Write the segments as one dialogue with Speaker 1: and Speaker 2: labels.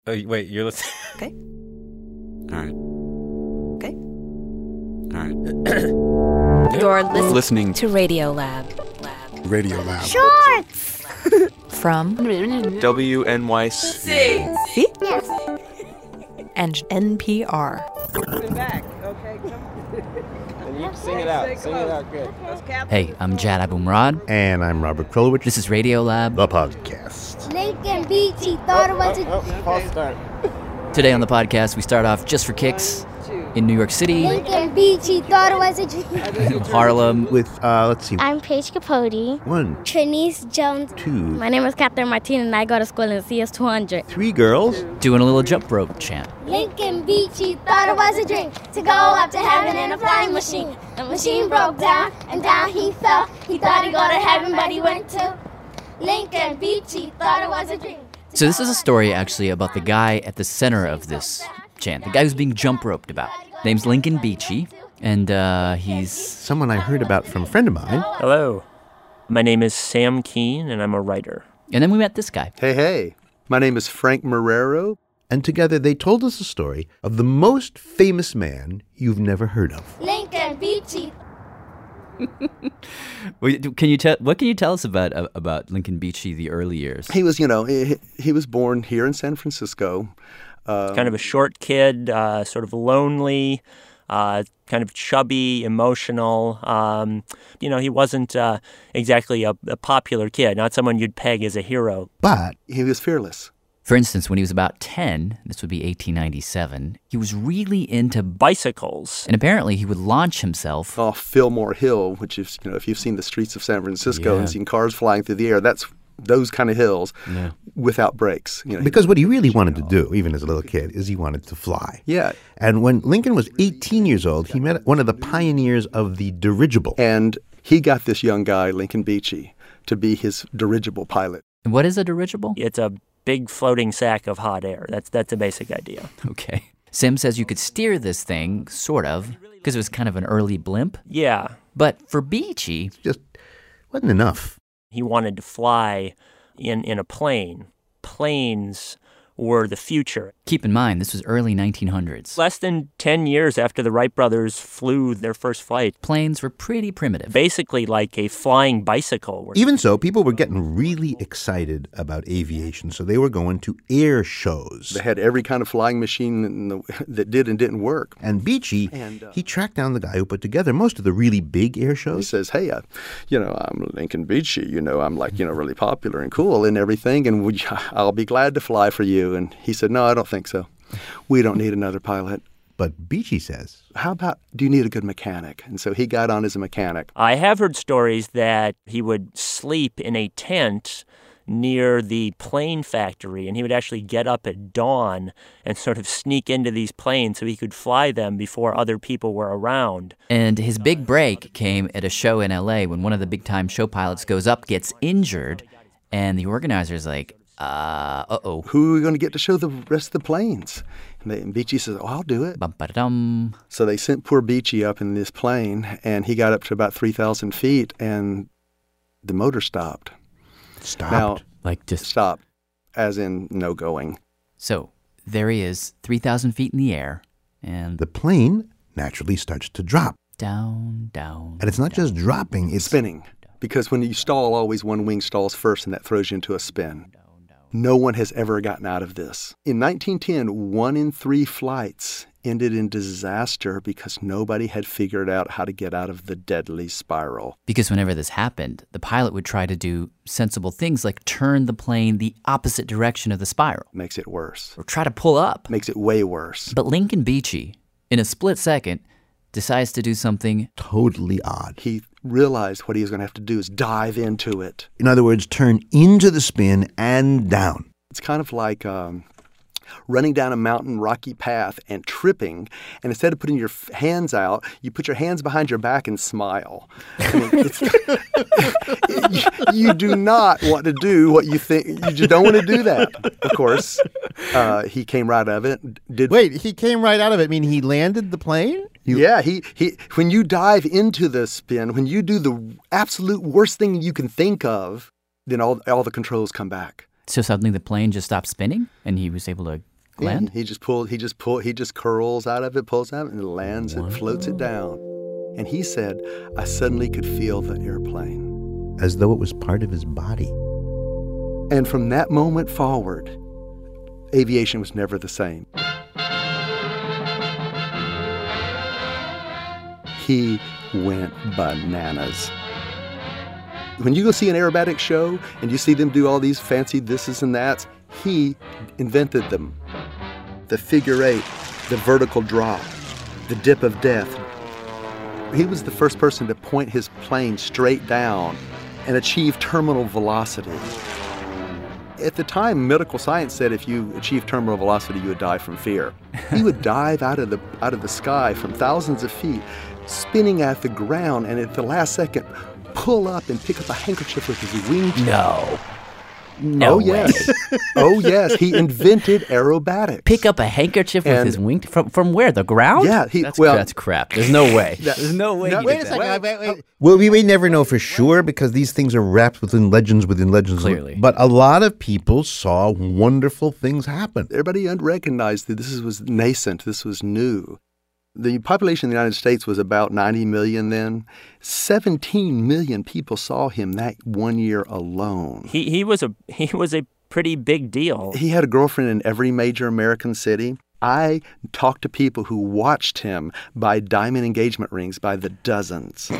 Speaker 1: Oh, wait, you're listening?
Speaker 2: Okay.
Speaker 3: All right.
Speaker 2: Okay.
Speaker 3: All right.
Speaker 2: You're
Speaker 3: Listening
Speaker 2: to Radio Lab.
Speaker 4: Radio Lab.
Speaker 5: Shorts!
Speaker 2: From
Speaker 3: WNYC.
Speaker 2: See?
Speaker 5: Yes.
Speaker 2: And NPR.
Speaker 6: Back. Okay, come.
Speaker 1: And you sing it out. Sing it out good.
Speaker 7: Hey, I'm Jad Abumrad.
Speaker 4: And I'm Robert Krulwich.
Speaker 7: This is Radio Lab.
Speaker 4: The podcast.
Speaker 5: Lincoln Beachy thought it was a...
Speaker 1: False start.
Speaker 7: Today on the podcast, we start off just for kicks in New York City,
Speaker 5: Lincoln Beachy thought it was a dream.
Speaker 7: Harlem.
Speaker 4: With, let's see.
Speaker 5: I'm Paige Capote.
Speaker 4: 1,
Speaker 5: Trinice Jones.
Speaker 4: 2,
Speaker 5: My name is Catherine Martin and I go to school in CS200.
Speaker 4: 3 girls.
Speaker 7: Doing a little jump rope chant.
Speaker 5: Lincoln Beachy thought it was a dream to go up to heaven in a flying machine. The machine broke down and down he fell. He thought he'd go to heaven but he went to Lincoln Beachy thought it was a dream.
Speaker 7: So this is a story actually about the guy at the center of this chant, the guy who's being jump roped about. Name's Lincoln Beachy, and he's...
Speaker 4: Someone I heard about from a friend of mine.
Speaker 8: Hello. My name is Sam Keene, and I'm a writer.
Speaker 7: And then we met this guy.
Speaker 9: Hey. My name is Frank Marrero.
Speaker 4: And together they told us a story of the most famous man you've never heard of.
Speaker 5: Lincoln Beachy.
Speaker 7: What can you tell us about Lincoln Beachy, the early years?
Speaker 9: He was, he was born here in San Francisco.
Speaker 8: Kind of a short kid, sort of lonely, kind of chubby, emotional. He wasn't exactly a popular kid, not someone you'd peg as a hero.
Speaker 9: But he was fearless.
Speaker 7: For instance, when he was about 10, this would be 1897, he was really into
Speaker 8: Bicycles.
Speaker 7: And apparently he would launch himself
Speaker 9: Off Fillmore Hill, which is, if you've seen the streets of San Francisco and seen cars flying through the air, that's those kind of hills without brakes.
Speaker 4: Because what he really wanted to do, even as a little kid, is he wanted to fly.
Speaker 9: Yeah.
Speaker 4: And when Lincoln was 18 years old, he met one of the pioneers of the dirigible.
Speaker 9: And he got this young guy, Lincoln Beachy, to be his dirigible pilot.
Speaker 7: And what is a dirigible?
Speaker 8: It's a big floating sack of hot air. That's a basic idea.
Speaker 7: Okay. Sim says you could steer this thing, sort of, because it was kind of an early blimp.
Speaker 8: Yeah.
Speaker 7: But for Beachy,
Speaker 4: Just wasn't enough.
Speaker 8: He wanted to fly in a plane. Planes were the future.
Speaker 7: keep in mind, this was early 1900s.
Speaker 8: Less than 10 years after the Wright brothers flew their first flight.
Speaker 7: Planes were pretty primitive.
Speaker 8: Basically like a flying bicycle.
Speaker 4: Even so, people were getting really excited about aviation, so they were going to air shows.
Speaker 9: They had every kind of flying machine that did and didn't work.
Speaker 4: And Beachy, he tracked down the guy who put together most of the really big air
Speaker 9: He
Speaker 4: shows.
Speaker 9: says, hey, I'm Lincoln Beachy, I'm like, really popular and cool and everything, and I'll be glad to fly for you. And he said, no, I don't think so. We don't need another pilot.
Speaker 4: But Beachy says,
Speaker 9: how about, do you need a good mechanic? And so he got on as a mechanic.
Speaker 8: I have heard stories that he would sleep in a tent near the plane factory, and he would actually get up at dawn and sort of sneak into these planes so he could fly them before other people were around.
Speaker 7: And his big break came at a show in L.A. when one of the big-time show pilots goes up, gets injured, and the organizer's like, uh-oh.
Speaker 9: Who are we going to get to show the rest of the planes? And Beachy says, oh, I'll do it.
Speaker 7: Bum-ba-da-dum.
Speaker 9: So they sent poor Beachy up in this plane, and he got up to about 3,000 feet, and the motor stopped.
Speaker 4: stopped.
Speaker 9: Now,
Speaker 7: Like just...
Speaker 9: stopped, as in no going.
Speaker 7: So there he is, 3,000 feet in the air, and
Speaker 4: The plane naturally starts to drop.
Speaker 7: down, down.
Speaker 4: And it's not just dropping, it's
Speaker 9: Spinning. Because when you stall, always one wing stalls first, and that throws you into a spin. No one has ever gotten out of this. In 1910, 1 in 3 flights ended in disaster because nobody had figured out how to get out of the deadly spiral.
Speaker 7: Because whenever this happened, the pilot would try to do sensible things like turn the plane the opposite direction of the spiral,
Speaker 9: Makes it worse.
Speaker 7: or try to pull up.
Speaker 9: Makes it way worse.
Speaker 7: But Lincoln Beachy, in a split second, decides to do something.
Speaker 4: totally odd.
Speaker 9: He realized what he was going to have to do is dive into it.
Speaker 4: In other words, turn into the spin and down.
Speaker 9: It's kind of like running down a mountain rocky path and tripping, and instead of putting your hands out, you put your hands behind your back and smile. I mean, you do not want to do what you think. You just don't want to do that. Of course, he came right out of it.
Speaker 4: Wait, he came right out of it. I mean, he landed the plane?
Speaker 9: Yeah, he. When you dive into the spin, when you do the absolute worst thing you can think of, then all the controls come back.
Speaker 7: So suddenly the plane just stopped spinning, and he was able to land?
Speaker 9: He just curls out of it, pulls out, and it lands and floats it down. And he said, I suddenly could feel the airplane.
Speaker 4: As though it was part of his body.
Speaker 9: And from that moment forward, aviation was never the same. He went bananas. When you go see an aerobatic show and you see them do all these fancy thises and that's, he invented them. The figure eight, the vertical drop, the dip of death. He was the first person to point his plane straight down and achieve terminal velocity. At the time, medical science said if you achieved terminal velocity, you would die from fear. He would dive out of the sky from thousands of feet, spinning at the ground, and at the last second, pull up and pick up a handkerchief with his wingtip.
Speaker 7: No
Speaker 9: yes. Oh, yes. He invented aerobatics.
Speaker 7: Pick up a handkerchief with his wingtip? From where? The ground?
Speaker 9: Yeah.
Speaker 7: That's crap. There's no way. There's no way.
Speaker 4: Wait a second. Wait. Well, we may never know for sure because these things are wrapped within legends.
Speaker 7: Clearly.
Speaker 4: But a lot of people saw wonderful things happen.
Speaker 9: Everybody recognized that this was nascent. This was new. The population of the United States was about 90 million then. 17 million people saw him that 1 year alone.
Speaker 8: He was a pretty big deal.
Speaker 9: He had a girlfriend in every major American city. I talked to people who watched him buy diamond engagement rings by the dozens.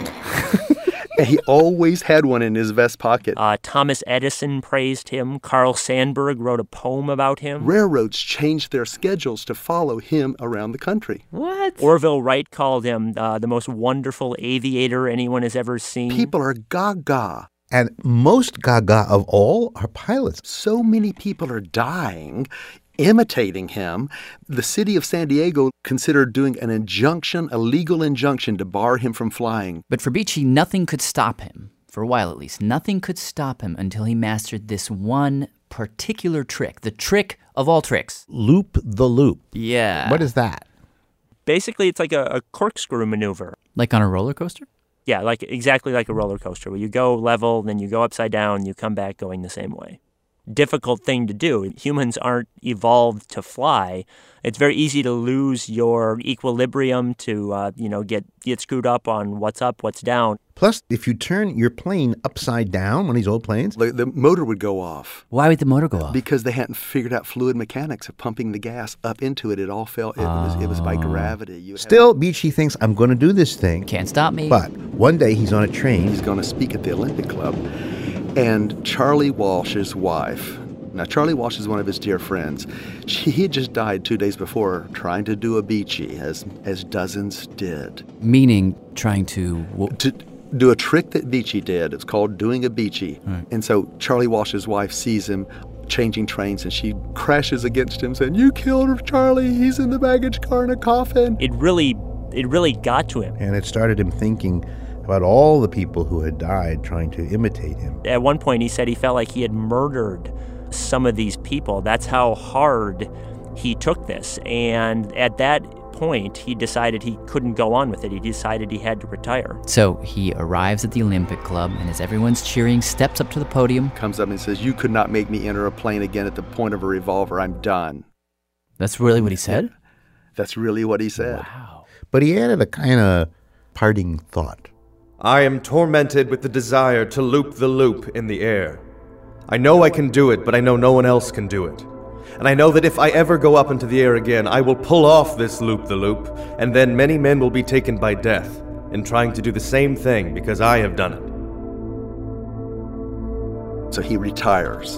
Speaker 9: And he always had one in his vest pocket.
Speaker 8: Thomas Edison praised him. Carl Sandburg wrote a poem about him.
Speaker 9: Railroads changed their schedules to follow him around the country.
Speaker 7: What?
Speaker 8: Orville Wright called him the most wonderful aviator anyone has ever seen.
Speaker 9: People are gaga.
Speaker 4: And most gaga of all are pilots.
Speaker 9: So many people are dying imitating him. The city of San Diego considered doing a legal injunction to bar him from flying.
Speaker 7: But for Beechey, nothing could stop him. For a while at least. Nothing could stop him until he mastered this one particular trick. The trick of all tricks.
Speaker 4: Loop the loop.
Speaker 7: Yeah.
Speaker 4: What is that?
Speaker 8: Basically, it's like a corkscrew maneuver.
Speaker 7: Like on a roller coaster?
Speaker 8: Yeah, exactly like a roller coaster, where you go level, then you go upside down, you come back going the same way. Difficult thing to do. Humans aren't evolved to fly. It's very easy to lose your equilibrium, to get screwed up on what's up, what's down.
Speaker 4: Plus, if you turn your plane upside down, one of these old planes,
Speaker 9: the motor would go off.
Speaker 7: Why would the motor go off?
Speaker 9: Because they hadn't figured out fluid mechanics of pumping the gas up into it. It all fell. It was by gravity.
Speaker 4: Still, Beechey thinks, I'm going to do this thing.
Speaker 7: Can't stop me.
Speaker 4: But one day he's on a train.
Speaker 9: He's going to speak at the Olympic Club. And Charlie Walsh's wife, now Charlie Walsh is one of his dear friends. He had just died 2 days before trying to do a Beechey, as dozens did.
Speaker 7: Meaning trying to
Speaker 9: do a trick that Beechey did. It's called doing a Beechey.
Speaker 7: Right.
Speaker 9: And so Charlie Walsh's wife sees him changing trains, and she crashes against him saying, "You killed Charlie. He's in the baggage car in a coffin."
Speaker 8: It really got to him.
Speaker 4: And it started him thinking about all the people who had died trying to imitate him.
Speaker 8: At one point, he said he felt like he had murdered some of these people. That's how hard he took this. And at that point, he decided he couldn't go on with it. He decided he had to retire.
Speaker 7: So he arrives at the Olympic Club, and as everyone's cheering, steps up to the podium.
Speaker 9: Comes up and says, "You could not make me enter a plane again at the point of a revolver. I'm done."
Speaker 7: That's really what he said?
Speaker 9: That's really what he said.
Speaker 7: Wow.
Speaker 4: But he added a kind of parting thought.
Speaker 1: I am tormented with the desire to loop the loop in the air. I know I can do it, but I know no one else can do it. And I know that if I ever go up into the air again, I will pull off this loop the loop, and then many men will be taken by death in trying to do the same thing because I have done it.
Speaker 9: So he retires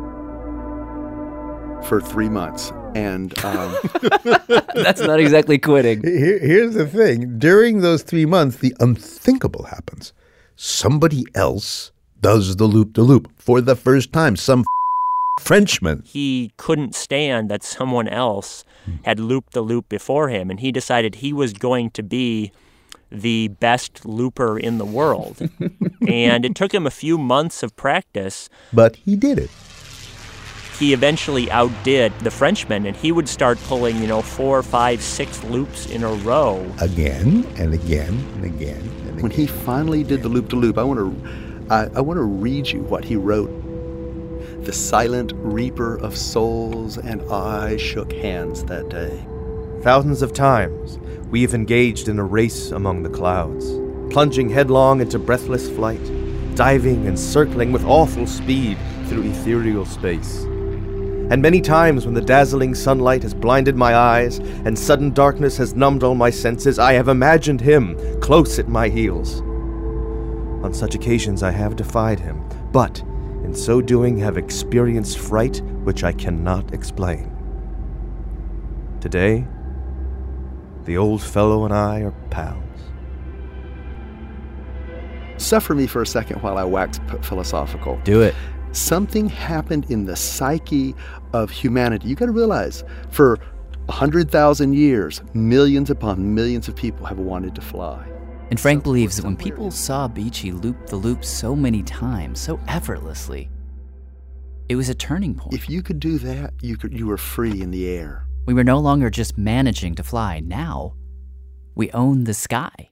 Speaker 9: for 3 months. And
Speaker 7: that's not exactly quitting.
Speaker 4: Here's the thing. During those 3 months, the unthinkable happens. Somebody else does the loop-de-loop for the first time. Some Frenchman.
Speaker 8: He couldn't stand that someone else had looped the loop before him, and he decided he was going to be the best looper in the world. And it took him a few months of practice.
Speaker 4: But he did it.
Speaker 8: He eventually outdid the Frenchman, and he would start pulling, 4, 5, 6 loops in a row.
Speaker 4: Again and again and again and again.
Speaker 9: When he finally did the loop-de-loop, I want to read you what he wrote. the silent reaper of souls and I shook hands that day.
Speaker 1: Thousands of times, we have engaged in a race among the clouds, plunging headlong into breathless flight, diving and circling with awful speed through ethereal space. And many times when the dazzling sunlight has blinded my eyes and sudden darkness has numbed all my senses, I have imagined him close at my heels. On such occasions I have defied him, but in so doing have experienced fright which I cannot explain. Today, the old fellow and I are pals.
Speaker 9: Suffer me for a second while I wax philosophical.
Speaker 7: Do it.
Speaker 9: Something happened in the psyche of humanity. You got to realize, for 100,000 years, millions upon millions of people have wanted to fly.
Speaker 7: And Frank believes that when people saw Beechey loop the loop so many times, so effortlessly, it was a turning point.
Speaker 9: If you could do that, you were free in the air.
Speaker 7: We were no longer just managing to fly. Now, we own the sky.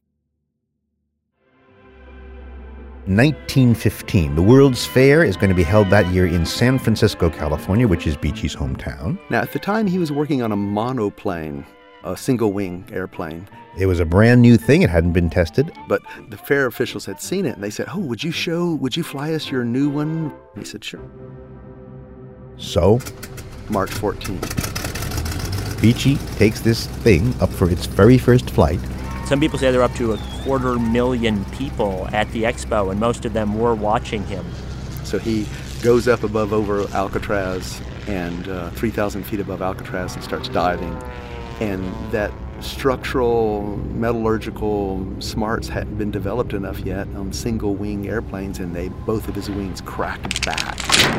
Speaker 4: 1915. The World's Fair is going to be held that year in San Francisco, California, which is Beechey's hometown.
Speaker 9: Now, at the time, he was working on a monoplane, a single-wing airplane.
Speaker 4: It was a brand new thing. It hadn't been tested.
Speaker 9: But the fair officials had seen it, and they said, "Oh, would you fly us your new one?" He said, "Sure."
Speaker 4: So,
Speaker 9: March 14th.
Speaker 4: Beechey takes this thing up for its very first flight.
Speaker 8: Some people say there were up to 250,000 people at the expo, and most of them were watching him.
Speaker 9: So he goes up over Alcatraz and 3,000 feet above Alcatraz and starts diving. And that structural, metallurgical smarts hadn't been developed enough yet on single-wing airplanes, and both of his wings cracked back.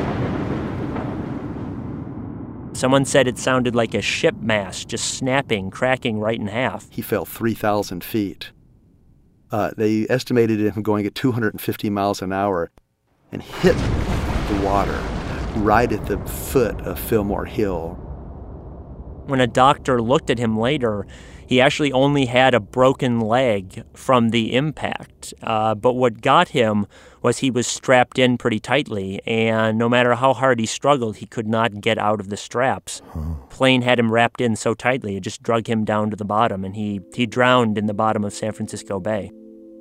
Speaker 8: Someone said it sounded like a ship mast just snapping, cracking right in half.
Speaker 9: He fell 3,000 feet. They estimated him going at 250 miles an hour and hit the water right at the foot of Fillmore Hill.
Speaker 8: When a doctor looked at him later, he actually only had a broken leg from the impact. But what got him was he was strapped in pretty tightly, and no matter how hard he struggled, he could not get out of the straps. Plane had him wrapped in so tightly, it just drug him down to the bottom, and he drowned in the bottom of San Francisco Bay.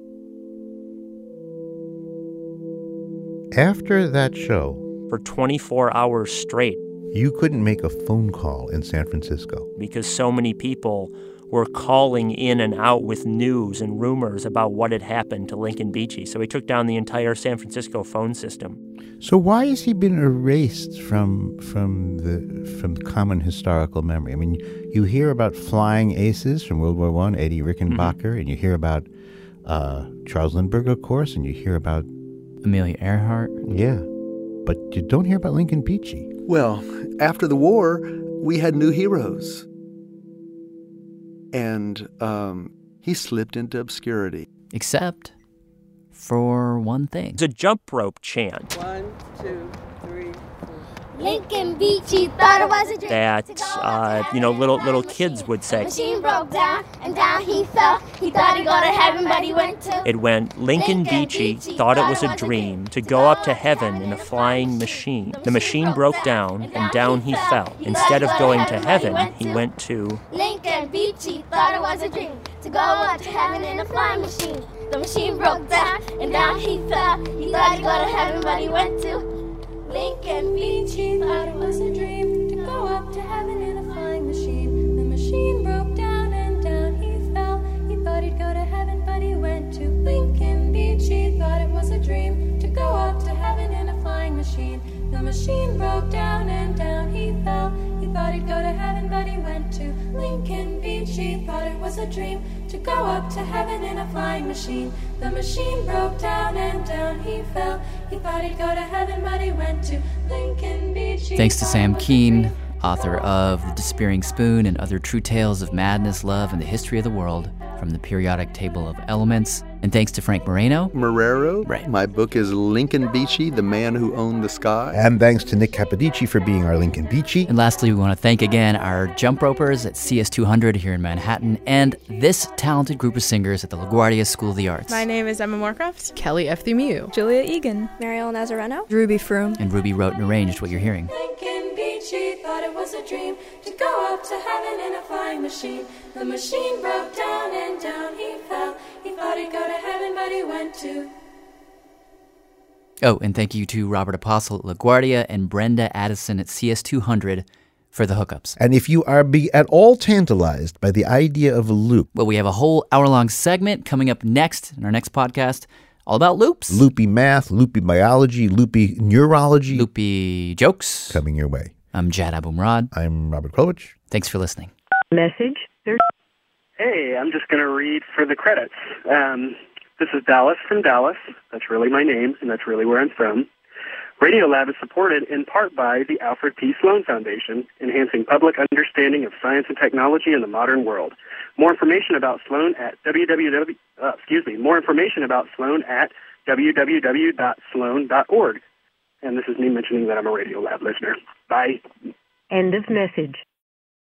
Speaker 4: After that show,
Speaker 8: for 24 hours straight,
Speaker 4: you couldn't make a phone call in San Francisco
Speaker 8: because so many people were calling in and out with news and rumors about what had happened to Lincoln Beechey. So he took down the entire San Francisco phone system.
Speaker 4: So why has he been erased from the common historical memory? I mean, you hear about flying aces from World War I, Eddie Rickenbacker, and you hear about Charles Lindbergh, of course, and you hear about
Speaker 7: Amelia Earhart.
Speaker 4: Yeah, but you don't hear about Lincoln Beechey.
Speaker 9: Well, after the war, we had new heroes. And he slipped into obscurity.
Speaker 7: Except for one thing.
Speaker 8: It's a jump rope chant.
Speaker 6: 1, 2, 3, 4.
Speaker 5: Lincoln Beechey thought it was a dream.
Speaker 8: That, little kids would say.
Speaker 5: The machine broke down, and down he fell. He thought he'd go to heaven, but he went to...
Speaker 8: It went, Lincoln Beechey thought it was a dream to go up to heaven in a flying machine. The machine broke down, and down he fell. Instead of going to heaven, he went to...
Speaker 5: Lincoln Beechey thought it was a dream to go up to heaven in a flying machine. The machine broke down, and down he fell. He thought he'd go to heaven, but he went to... Lincoln Beechey thought it was a dream to go up to heaven in a flying machine. The machine broke down and down he fell. He thought he'd go to heaven, but he went to... Lincoln Beechey thought it was a dream to go up to heaven in a flying machine. The machine broke down and down he fell. He thought he'd go to heaven, but he went to... Lincoln Beechey thought it was a dream to go up to heaven in a flying machine. The machine broke down and down he fell. He thought he'd go to heaven, but he went to... Lincoln Beechey.
Speaker 7: Thanks to Sam Keene, author of The Despairing Spoon and Other True Tales of Madness, Love, and the History of the World. from the periodic table of elements. And thanks to Frank Moreno.
Speaker 9: Right. My book is Lincoln Beachy, The Man Who Owned the Sky.
Speaker 4: And thanks to Nick Capodici for being our Lincoln Beachy.
Speaker 7: And lastly, we want to thank again our jump ropers at CS200 here in Manhattan and this talented group of singers at the LaGuardia School of the Arts.
Speaker 10: My name is Emma Moorcroft.
Speaker 11: Kelly F. Thumuyu.
Speaker 12: Julia Egan.
Speaker 13: Mariel Nazareno.
Speaker 11: Ruby Froome.
Speaker 7: And Ruby wrote and arranged what you're hearing.
Speaker 14: Lincoln Beachy thought it was a dream to go up to heaven in a flying machine. The machine broke down and down he fell. He thought he'd go to heaven, but he went to...
Speaker 7: Oh, and thank you to Robert Apostle at LaGuardia and Brenda Addison at CS200 for the hookups.
Speaker 4: And if you are at all tantalized by the idea of a loop...
Speaker 7: Well, we have a whole hour-long segment coming up next in our next podcast all about loops.
Speaker 4: Loopy math, loopy biology, loopy neurology.
Speaker 7: Loopy jokes.
Speaker 4: Coming your way.
Speaker 7: I'm Jad Abumrad.
Speaker 4: I'm Robert Krulwich.
Speaker 7: Thanks for listening.
Speaker 15: Message. Hey, I'm just going to read for the credits. This is Dallas from Dallas. That's really my name, and that's really where I'm from. Radiolab is supported in part by the Alfred P. Sloan Foundation, enhancing public understanding of science and technology in the modern world. More information about Sloan at www.sloan.org. And this is me mentioning that I'm a Radiolab listener. Bye.
Speaker 16: End of message.